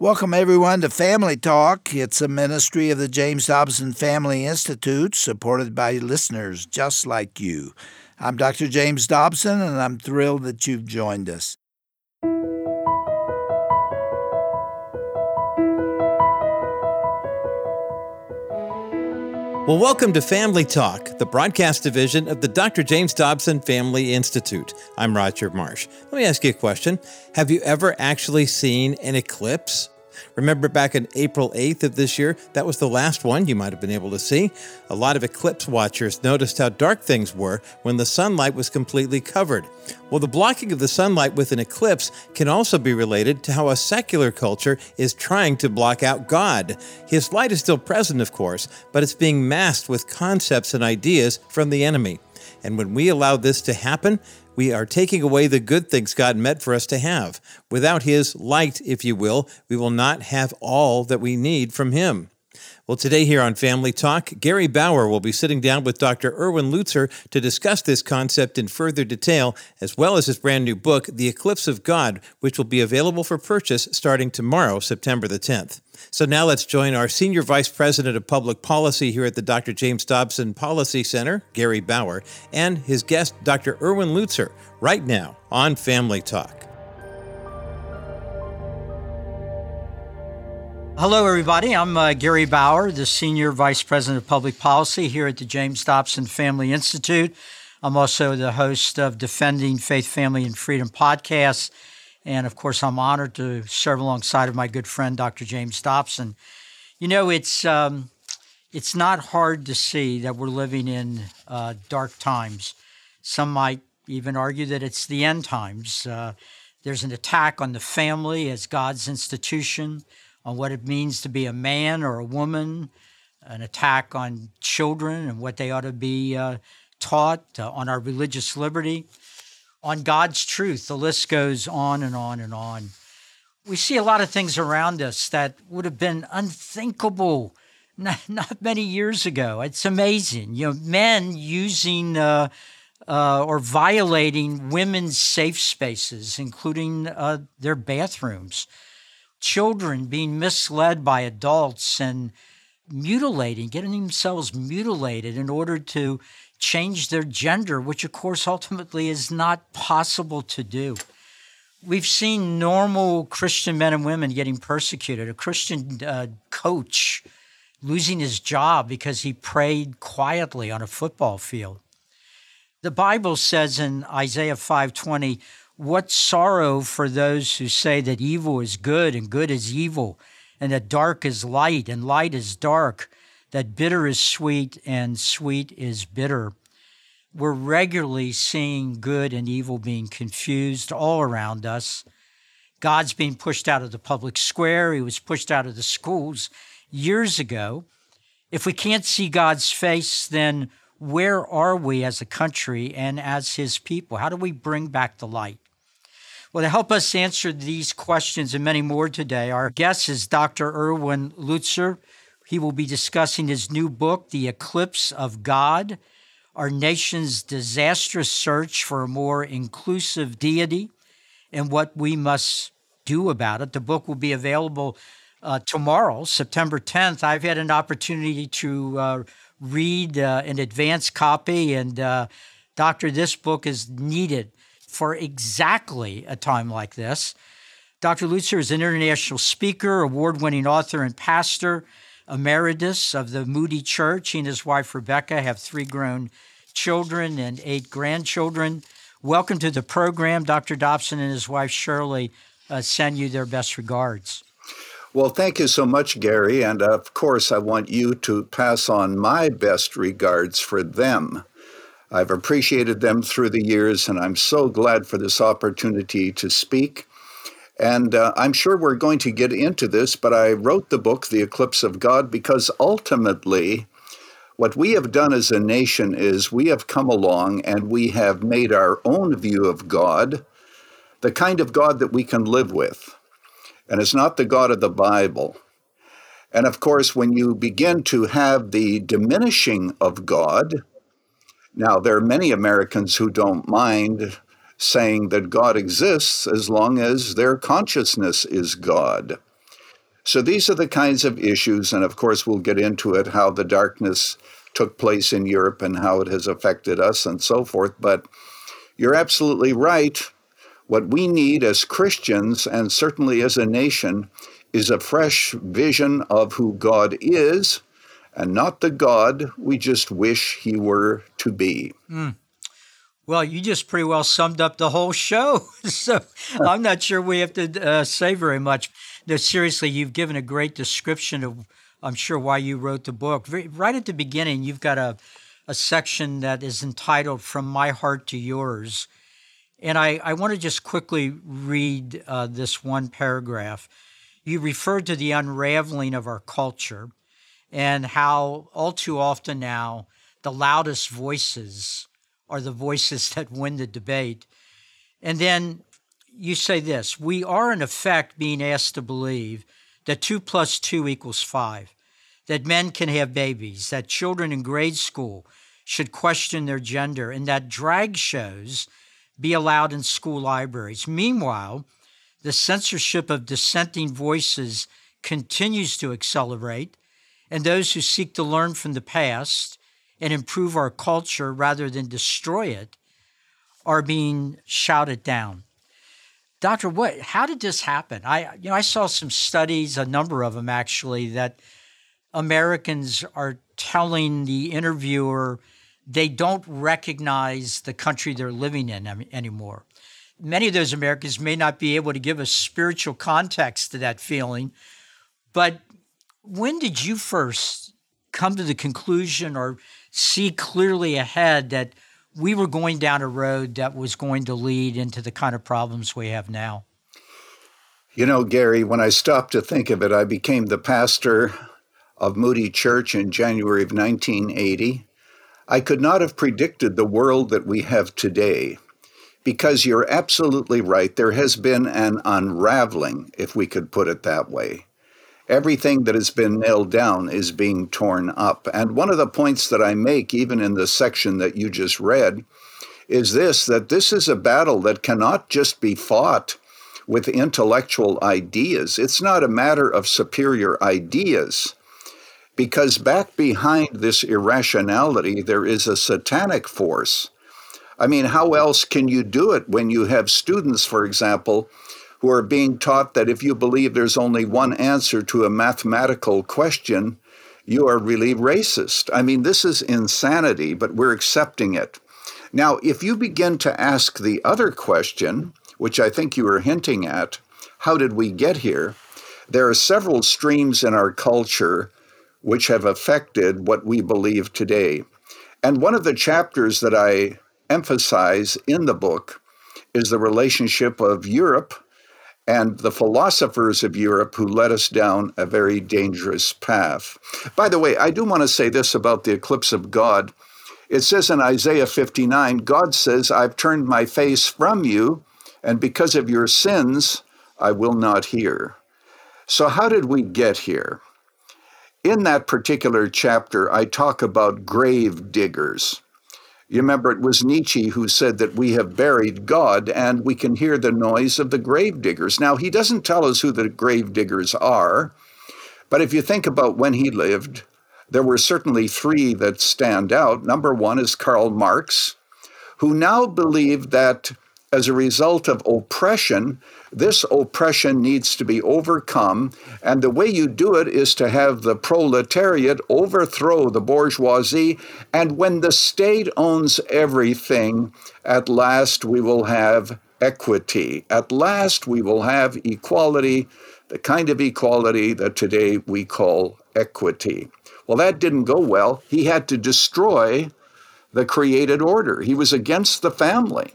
Welcome, everyone, to Family Talk. It's a ministry of the James Dobson Family Institute, supported by listeners just like you. I'm Dr. James Dobson, and I'm thrilled that you've joined us. Well, welcome to Family Talk, the broadcast division of the Dr. James Dobson Family Institute. I'm Roger Marsh. Let me ask you a question. Have you ever actually seen an eclipse? Remember back on April 8th of this year, that was the last one you might have been able to see. A lot of eclipse watchers noticed how dark things were when the sunlight was completely covered. Well, the blocking of the sunlight with an eclipse can also be related to how a secular culture is trying to block out God. His light is still present, of course, but it's being masked with concepts and ideas from the enemy. And when we allow this to happen, we are taking away the good things God meant for us to have. Without His light, if you will, we will not have all that we need from Him. Well, today here on Family Talk, Gary Bauer will be sitting down with Dr. Erwin Lutzer to discuss this concept in further detail, as well as his brand new book, The Eclipse of God, which will be available for purchase starting tomorrow, September the 10th. So now let's join our Senior Vice President of Public Policy here at the Dr. James Dobson Policy Center, Gary Bauer, and his guest, Dr. Erwin Lutzer, right now on Family Talk. Hello, everybody. I'm Gary Bauer, the Senior Vice President of Public Policy here at the James Dobson Family Institute. I'm also the host of Defending Faith, Family, and Freedom podcasts. And, of course, I'm honored to serve alongside of my good friend, Dr. James Dobson. You know, it's not hard to see that we're living in dark times. Some might even argue that it's the end times. There's an attack on the family as God's institution, on what it means to be a man or a woman, an attack on children and what they ought to be taught, on our religious liberty, on God's truth. The list goes on and on and on. We see a lot of things around us that would have been unthinkable not many years ago. It's amazing. You know, men using or violating women's safe spaces, including their bathrooms. Children being misled by adults and mutilating, getting themselves mutilated in order to change their gender, which of course ultimately is not possible to do. We've seen normal Christian men and women getting persecuted. A Christian coach losing his job because he prayed quietly on a football field. The Bible says in Isaiah 5:20, "What sorrow for those who say that evil is good and good is evil, and that dark is light and light is dark, that bitter is sweet and sweet is bitter." We're regularly seeing good and evil being confused all around us. God's being pushed out of the public square. He was pushed out of the schools years ago. If we can't see God's face, then where are we as a country and as His people? How do we bring back the light? Well, to help us answer these questions and many more today, our guest is Dr. Erwin Lutzer. He will be discussing his new book, The Eclipse of God, Our Nation's Disastrous Search for a More Inclusive Deity and What We Must Do About It. The book will be available tomorrow, September 10th. I've had an opportunity to read an advanced copy, and Doctor, this book is needed for exactly a time like this. Dr. Lutzer is an international speaker, award-winning author, and pastor emeritus of the Moody Church. He and his wife, Rebecca, have 3 grown children and 8 grandchildren. Welcome to the program. Dr. Dobson and his wife, Shirley, send you their best regards. Well, thank you so much, Gary. And of course, I want you to pass on my best regards for them. I've appreciated them through the years, and I'm so glad for this opportunity to speak. And I'm sure we're going to get into this, but I wrote the book, The Eclipse of God, because ultimately what we have done as a nation is we have come along and we have made our own view of God, the kind of God that we can live with. And it's not the God of the Bible. And of course, when you begin to have the diminishing of God, now there are many Americans who don't mind saying that God exists as long as their consciousness is God. So these are the kinds of issues, and of course we'll get into it, how the darkness took place in Europe and how it has affected us and so forth. But you're absolutely right. What we need as Christians, and certainly as a nation, is a fresh vision of who God is, and not the God we just wish he were to be. Well, you just pretty well summed up the whole show. So I'm not sure we have to say very much. No, seriously, you've given a great description of, I'm sure, why you wrote the book. Right at the beginning, you've got a section that is entitled From My Heart to Yours. And I want to just quickly read this one paragraph. You referred to the unraveling of our culture and how all too often now the loudest voices are the voices that win the debate. And then you say this: we are in effect being asked to believe that 2 + 2 = 5, that men can have babies, that children in grade school should question their gender, and that drag shows be allowed in school libraries. Meanwhile, the censorship of dissenting voices continues to accelerate, and those who seek to learn from the past and improve our culture rather than destroy it are being shouted down. Doctor, how did this happen? I saw some studies, a number of them actually, that Americans are telling the interviewer they don't recognize the country they're living in anymore. Many of those Americans may not be able to give a spiritual context to that feeling, but when did you first come to the conclusion or see clearly ahead that we were going down a road that was going to lead into the kind of problems we have now? You know, Gary, when I stopped to think of it, I became the pastor of Moody Church in January of 1980. I could not have predicted the world that we have today, because you're absolutely right. There has been an unraveling, if we could put it that way. Everything that has been nailed down is being torn up. And one of the points that I make, even in the section that you just read, is that this is a battle that cannot just be fought with intellectual ideas. It's not a matter of superior ideas, because back behind this irrationality, there is a satanic force. I mean, how else can you do it when you have students, for example, who are being taught that if you believe there's only one answer to a mathematical question, you are really racist? I mean, this is insanity, but we're accepting it. Now, if you begin to ask the other question, which I think you were hinting at, how did we get here? There are several streams in our culture which have affected what we believe today. And one of the chapters that I emphasize in the book is the relationship of Europe and the philosophers of Europe who led us down a very dangerous path. By the way, I do want to say this about the eclipse of God. It says in Isaiah 59, God says, I've turned my face from you, and because of your sins, I will not hear. So how did we get here? In that particular chapter, I talk about grave diggers. You remember it was Nietzsche who said that we have buried God and we can hear the noise of the grave diggers. Now, he doesn't tell us who the grave diggers are, but if you think about when he lived, there were certainly three that stand out. Number one is Karl Marx, who now believed that as a result of oppression, this oppression needs to be overcome, and the way you do it is to have the proletariat overthrow the bourgeoisie, and when the state owns everything, at last we will have equity. At last we will have equality, the kind of equality that today we call equity. Well, that didn't go well. He had to destroy the created order. He was against the family.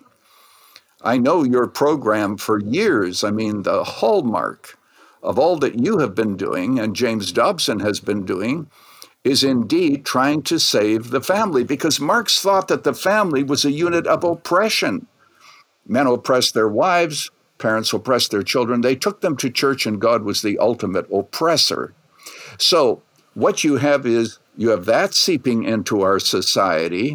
I know your program for years. I mean, the hallmark of all that you have been doing and James Dobson has been doing is indeed trying to save the family, because Marx thought that the family was a unit of oppression. Men oppressed their wives, parents oppressed their children. They took them to church, and God was the ultimate oppressor. So what you have is you have that seeping into our society,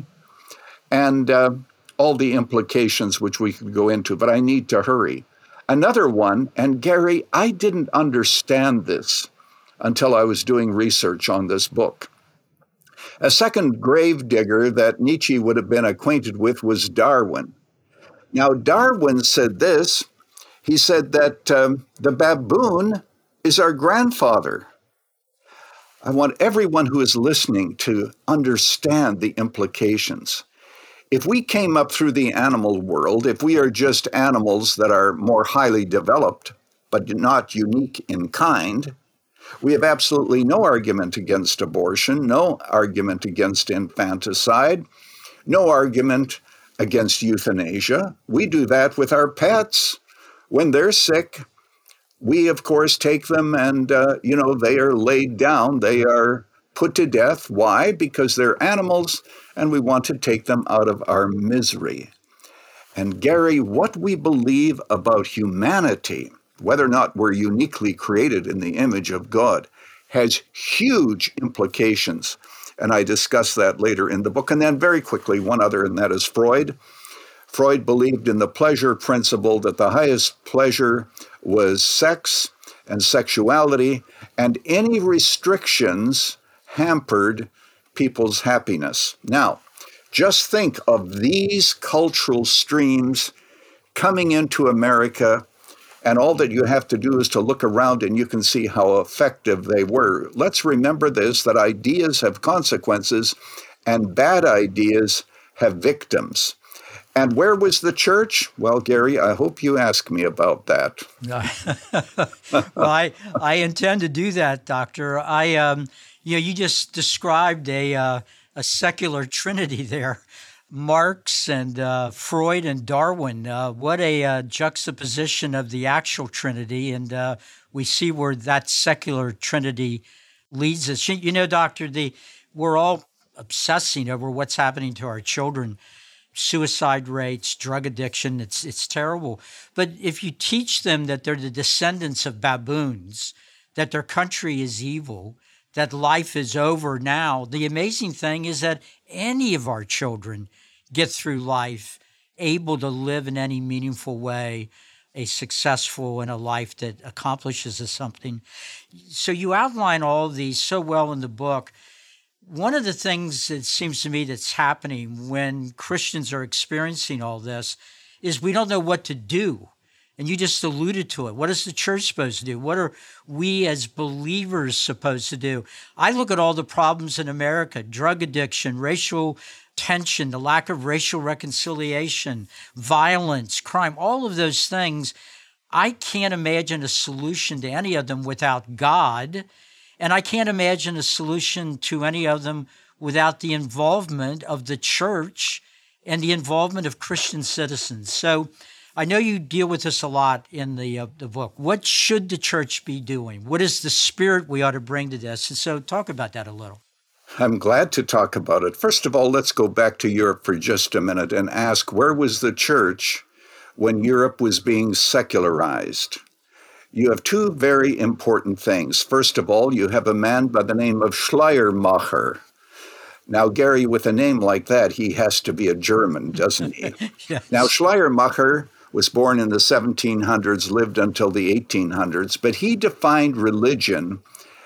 and all the implications which we could go into, but I need to hurry. Another one, and Gary, I didn't understand this until I was doing research on this book. A second grave digger that Nietzsche would have been acquainted with was Darwin. Now, Darwin said this. He said that the baboon is our grandfather. I want everyone who is listening to understand the implications. If we came up through the animal world, if we are just animals that are more highly developed, but not unique in kind, we have absolutely no argument against abortion, no argument against infanticide, no argument against euthanasia. We do that with our pets. When they're sick, we, of course, take them and, they are laid down. They are put to death. Why? Because they're animals, and we want to take them out of our misery. And Gary, what we believe about humanity, whether or not we're uniquely created in the image of God, has huge implications. And I discuss that later in the book. And then very quickly, one other, and that is Freud. Freud believed in the pleasure principle, that the highest pleasure was sex and sexuality, and any restrictions hampered people's happiness. Now, just think of these cultural streams coming into America, and all that you have to do is to look around and you can see how effective they were. Let's remember this, that ideas have consequences and bad ideas have victims. And where was the church? Well, Gary, I hope you ask me about that. Well, I intend to do that, Doctor. You just described a secular trinity there. Marx and Freud and Darwin. What a juxtaposition of the actual trinity. And we see where that secular trinity leads us. You know, Doctor, we're all obsessing over what's happening to our children. Suicide rates, drug addiction, it's terrible. But if you teach them that they're the descendants of baboons, that their country is evil, that life is over now, the amazing thing is that any of our children get through life able to live in any meaningful way, a successful and a life that accomplishes something. So you outline all of these so well in the book. One of the things that seems to me that's happening when Christians are experiencing all this is we don't know what to do. And you just alluded to it. What is the church supposed to do? What are we as believers supposed to do? I look at all the problems in America, drug addiction, racial tension, the lack of racial reconciliation, violence, crime, all of those things. I can't imagine a solution to any of them without God. And I can't imagine a solution to any of them without the involvement of the church and the involvement of Christian citizens. So I know you deal with this a lot in the book. What should the church be doing? What is the spirit we ought to bring to this? And so talk about that a little. I'm glad to talk about it. First of all, let's go back to Europe for just a minute and ask, where was the church when Europe was being secularized? You have two very important things. First of all, you have a man by the name of Schleiermacher. Now, Gary, with a name like that, he has to be a German, doesn't he? Yes. Now, Schleiermacher was born in the 1700s, lived until the 1800s, but he defined religion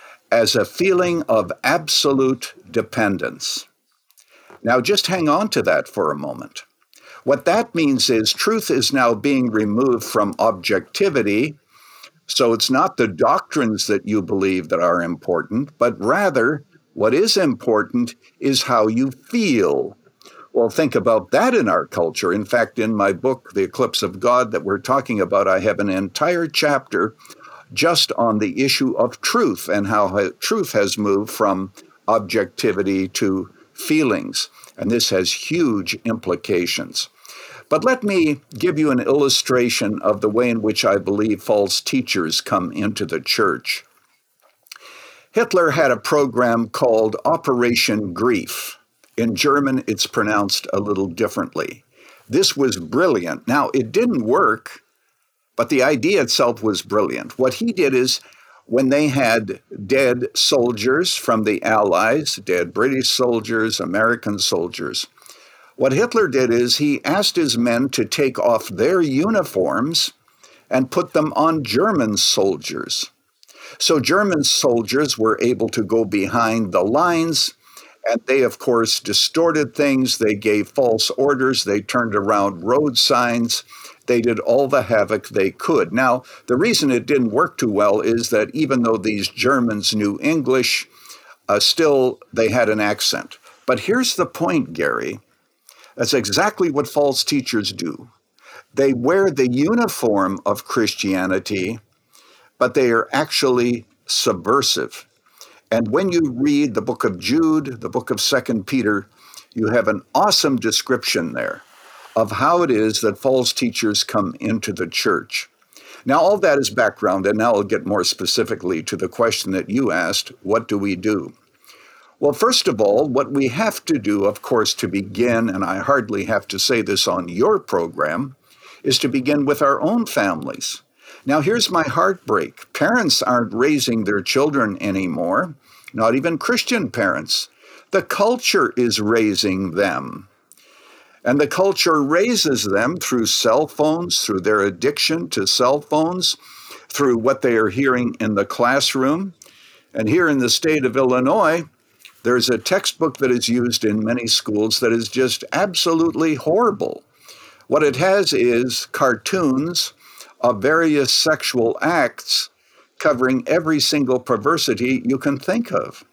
as a feeling of absolute dependence. Now, just hang on to that for a moment. What that means is truth is now being removed from objectivity. So it's not the doctrines that you believe that are important, but rather what is important is how you feel. Well, think about that in our culture. In fact, in my book, The Eclipse of God, that we're talking about, I have an entire chapter just on the issue of truth and how truth has moved from objectivity to feelings. And this has huge implications. But let me give you an illustration of the way in which I believe false teachers come into the church. Hitler had a program called Operation Grief. In German, it's pronounced a little differently. This was brilliant. Now, it didn't work, but the idea itself was brilliant. What he did is, when they had dead soldiers from the Allies, dead British soldiers, American soldiers, what Hitler did is he asked his men to take off their uniforms and put them on German soldiers. So German soldiers were able to go behind the lines, and they, of course, distorted things. They gave false orders. They turned around road signs. They did all the havoc they could. Now, the reason it didn't work too well is that even though these Germans knew English, still they had an accent. But here's the point, Gary. That's exactly what false teachers do. They wear the uniform of Christianity, but they are actually subversive. And when you read the book of Jude, the book of 2 Peter, you have an awesome description there of how it is that false teachers come into the church. Now, all that is background, and now I'll get more specifically to the question that you asked, what do we do? Well, first of all, what we have to do, of course, to begin, and I hardly have to say this on your program, is to begin with our own families. Now, here's my heartbreak. Parents aren't raising their children anymore, not even Christian parents. The culture is raising them. And the culture raises them through cell phones, through their addiction to cell phones, through what they are hearing in the classroom. And here in the state of Illinois, there's a textbook that is used in many schools that is just absolutely horrible. What it has is cartoons of various sexual acts covering every single perversity you can think of.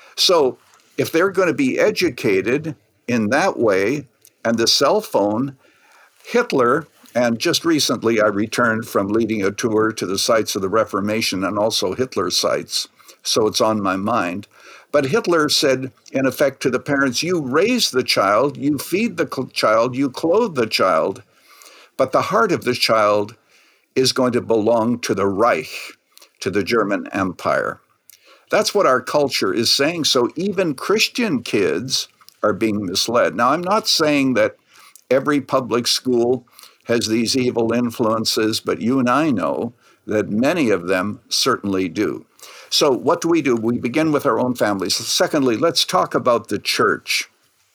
So if they're going to be educated in that way, and the cell phone, Hitler, and just recently I returned from leading a tour to the sites of the Reformation and also Hitler's sites, so it's on my mind. But Hitler said, in effect, to the parents, you raise the child, you feed the child, you clothe the child, but the heart of the child is going to belong to the Reich, to the German Empire. That's what our culture is saying. So even Christian kids are being misled. Now, I'm not saying that every public school has these evil influences, but you and I know that many of them certainly do. So what do? We begin with our own families. Secondly, let's talk about the church.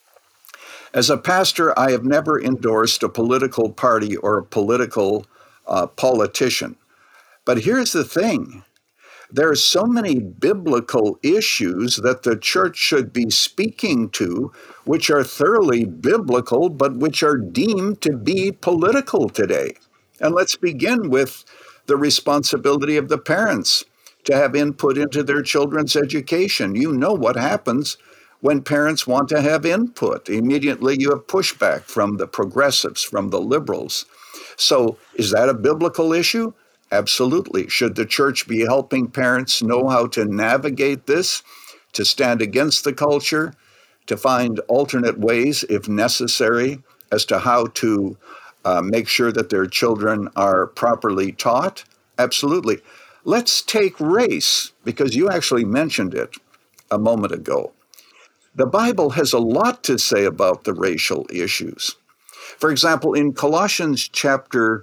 As a pastor, I have never endorsed a political party or a political politician. But here's the thing. There are so many biblical issues that the church should be speaking to, which are thoroughly biblical, but which are deemed to be political today. And let's begin with the responsibility of the parents to have input into their children's education. You know what happens when parents want to have input. Immediately you have pushback from the progressives, from the liberals. So is that a biblical issue? Absolutely. Should the church be helping parents know how to navigate this, to stand against the culture, to find alternate ways, if necessary, as to how to make sure that their children are properly taught? Absolutely. Let's take race, because you actually mentioned it a moment ago. The Bible has a lot to say about the racial issues. For example, in Colossians chapter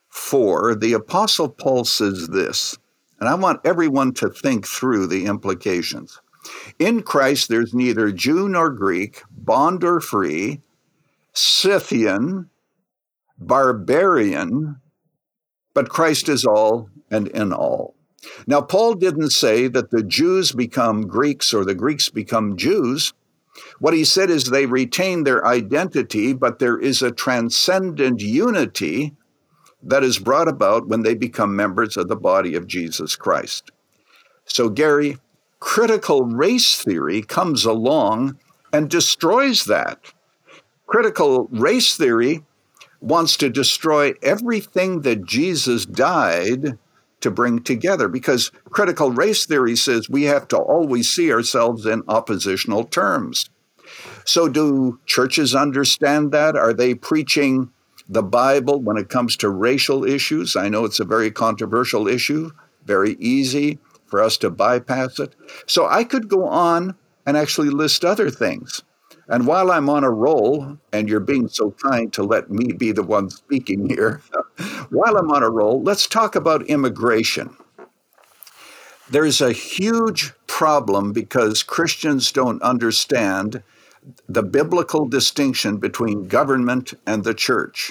4, the Apostle Paul says this, and I want everyone to think through the implications. In Christ, there's neither Jew nor Greek, bond or free, Scythian, barbarian, but Christ is all and in all. Now, Paul didn't say that the Jews become Greeks or the Greeks become Jews. What he said is they retain their identity, but there is a transcendent unity that is brought about when they become members of the body of Jesus Christ. So, Gary, critical race theory comes along and destroys that. Critical race theory wants to destroy everything that Jesus died to bring together, because critical race theory says we have to always see ourselves in oppositional terms. So do churches understand that? Are they preaching the Bible when it comes to racial issues? I know it's a very controversial issue, very easy for us to bypass it. So I could go on and actually list other things. And while I'm on a roll, and you're being so kind to let me be the one speaking here, while I'm on a roll, let's talk about immigration. There's a huge problem because Christians don't understand the biblical distinction between government and the church.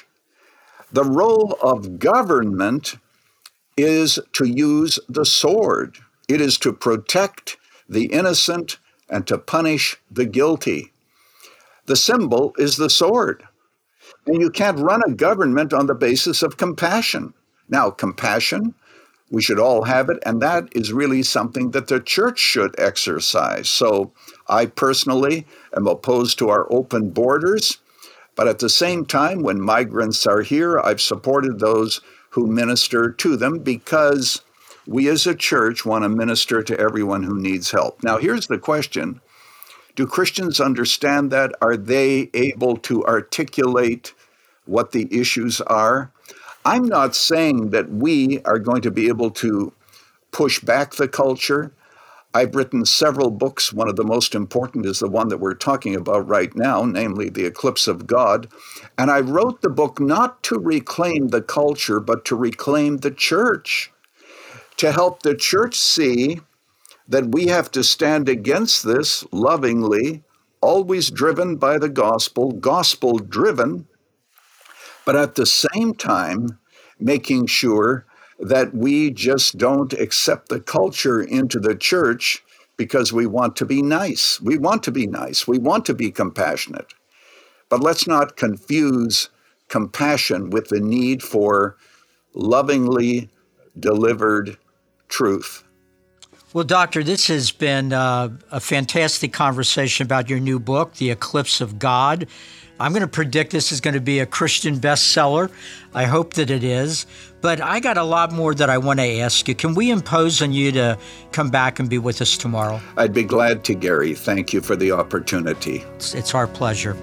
The role of government is to use the sword, It is to protect the innocent and to punish the guilty. The symbol is the sword. And you can't run a government on the basis of compassion. Now, compassion, we should all have it, and that is really something that the church should exercise. So I personally am opposed to our open borders, but at the same time, when migrants are here, I've supported those who minister to them because we as a church want to minister to everyone who needs help. Now, here's the question. Do Christians understand that? Are they able to articulate what the issues are? I'm not saying that we are going to be able to push back the culture. I've written several books. One of the most important is the one that we're talking about right now, namely The Eclipse of God. And I wrote the book not to reclaim the culture, but to reclaim the church, to help the church see that we have to stand against this lovingly, always driven by the gospel driven, but at the same time, making sure that we just don't accept the culture into the church because we want to be nice. We want to be nice. We want to be compassionate. But let's not confuse compassion with the need for lovingly delivered truth. Well, Doctor, this has been a fantastic conversation about your new book, The Eclipse of God. I'm going to predict this is going to be a Christian bestseller. I hope that it is. But I got a lot more that I want to ask you. Can we impose on you to come back and be with us tomorrow? I'd be glad to, Gary. Thank you for the opportunity. It's our pleasure.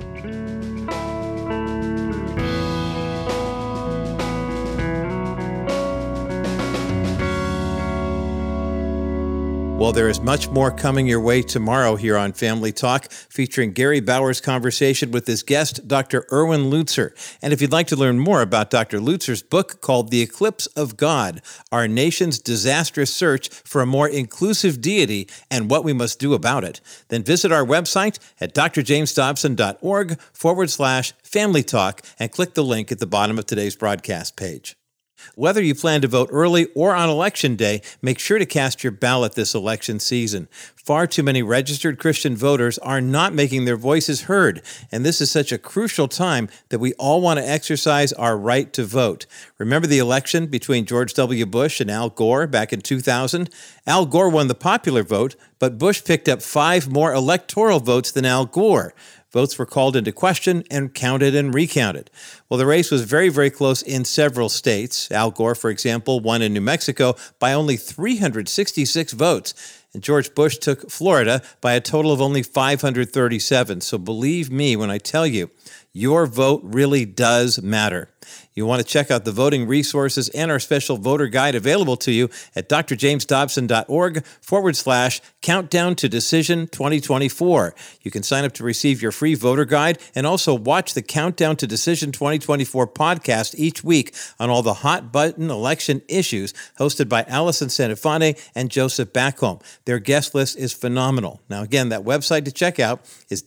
Well, there is much more coming your way tomorrow here on Family Talk, featuring Gary Bauer's conversation with his guest, Dr. Erwin Lutzer. And if you'd like to learn more about Dr. Lutzer's book called The Eclipse of God, Our Nation's Disastrous Search for a More Inclusive Deity and What We Must Do About It, then visit our website at drjamesdobson.org/Family Talk and click the link at the bottom of today's broadcast page. Whether you plan to vote early or on Election Day, make sure to cast your ballot this election season. Far too many registered Christian voters are not making their voices heard, and this is such a crucial time that we all want to exercise our right to vote. Remember the election between George W. Bush and Al Gore back in 2000? Al Gore won the popular vote, but Bush picked up 5 more electoral votes than Al Gore. Votes were called into question and counted and recounted. Well, the race was very, very close in several states. Al Gore, for example, won in New Mexico by only 366 votes. And George Bush took Florida by a total of only 537. So believe me when I tell you, your vote really does matter. You want to check out the voting resources and our special voter guide available to you at drjamesdobson.org/countdown to decision 2024. You can sign up to receive your free voter guide and also watch the Countdown to Decision 2024 podcast each week on all the hot button election issues hosted by Allison Santifani and Joseph Backholm. Their guest list is phenomenal. Now, again, that website to check out is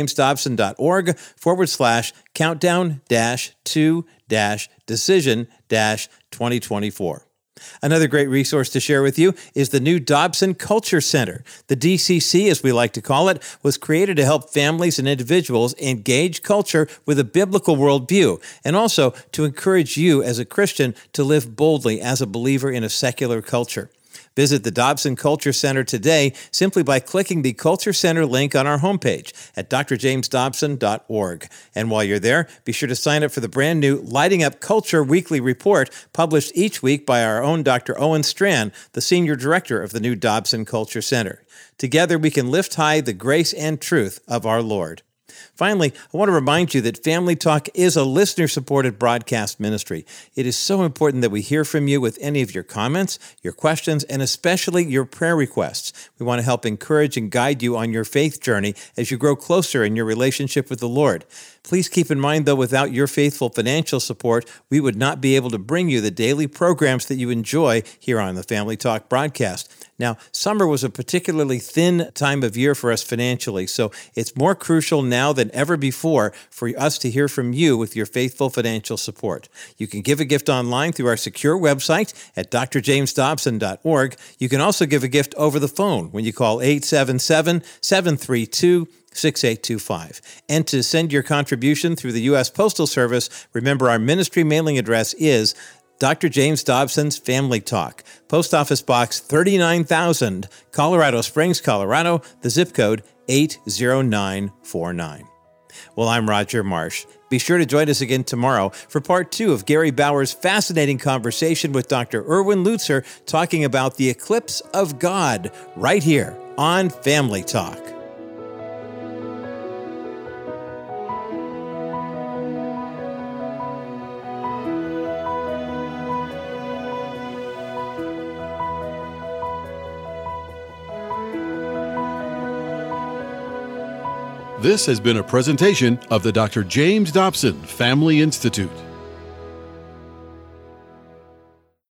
drjamesdobson.org/countdown-to-decision-2024. Another great resource to share with you is the new Dobson Culture Center. The DCC, as we like to call it, was created to help families and individuals engage culture with a biblical worldview, and also to encourage you as a Christian to live boldly as a believer in a secular culture. Visit the Dobson Culture Center today simply by clicking the Culture Center link on our homepage at drjamesdobson.org. And while you're there, be sure to sign up for the brand new Lighting Up Culture Weekly Report, published each week by our own Dr. Owen Strand, the Senior Director of the new Dobson Culture Center. Together, we can lift high the grace and truth of our Lord. Finally, I want to remind you that Family Talk is a listener-supported broadcast ministry. It is so important that we hear from you with any of your comments, your questions, and especially your prayer requests. We want to help encourage and guide you on your faith journey as you grow closer in your relationship with the Lord. Please keep in mind, though, without your faithful financial support, we would not be able to bring you the daily programs that you enjoy here on the Family Talk broadcast. Now, summer was a particularly thin time of year for us financially, so it's more crucial now than ever before for us to hear from you with your faithful financial support. You can give a gift online through our secure website at drjamesdobson.org. You can also give a gift over the phone when you call 877-732-6825. And to send your contribution through the U.S. Postal Service, remember our ministry mailing address is Dr. James Dobson's Family Talk, Post Office Box 39,000, Colorado Springs, Colorado, the zip code 80949. Well, I'm Roger Marsh. Be sure to join us again tomorrow for part 2 of Gary Bauer's fascinating conversation with Dr. Erwin Lutzer talking about the eclipse of God right here on Family Talk. This has been a presentation of the Dr. James Dobson Family Institute.